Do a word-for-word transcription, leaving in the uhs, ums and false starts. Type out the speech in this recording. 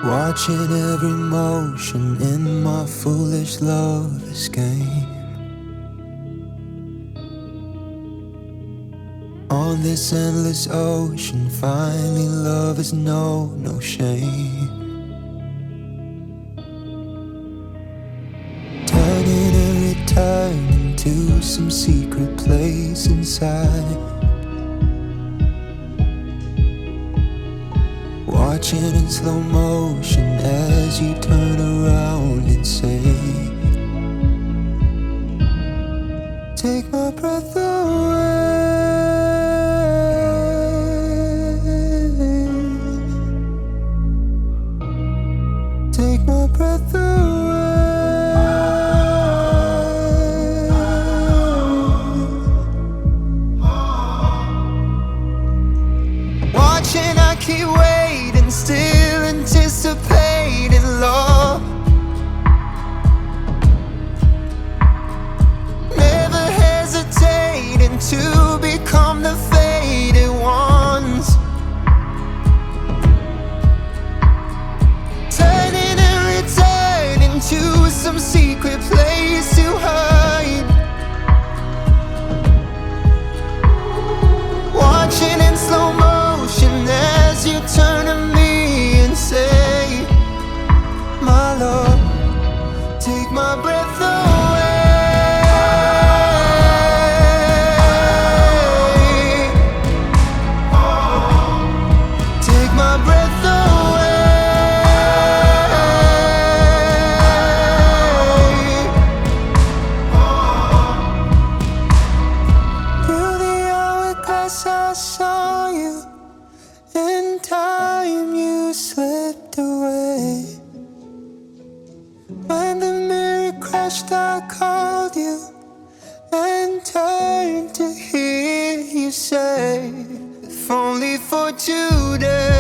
Watching every motion in my foolish lover's game. On this endless ocean, finally lovers know no shame. Turning and returning to some secret place inside. Watching in slow motion as you turn around and say, take my breath away. Take my breath away. Watching, I keep waiting, still anticipating love. Never hesitating to become the faded ones. Turning and returning to some secret place to hide. Watching in slow motion as you turn to me and say, my love, take my breath away. Take my breath away. Through the hourglass I saw you. In time you slipped away. When the mirror crashed I called you and turned to hear you say, if only for today.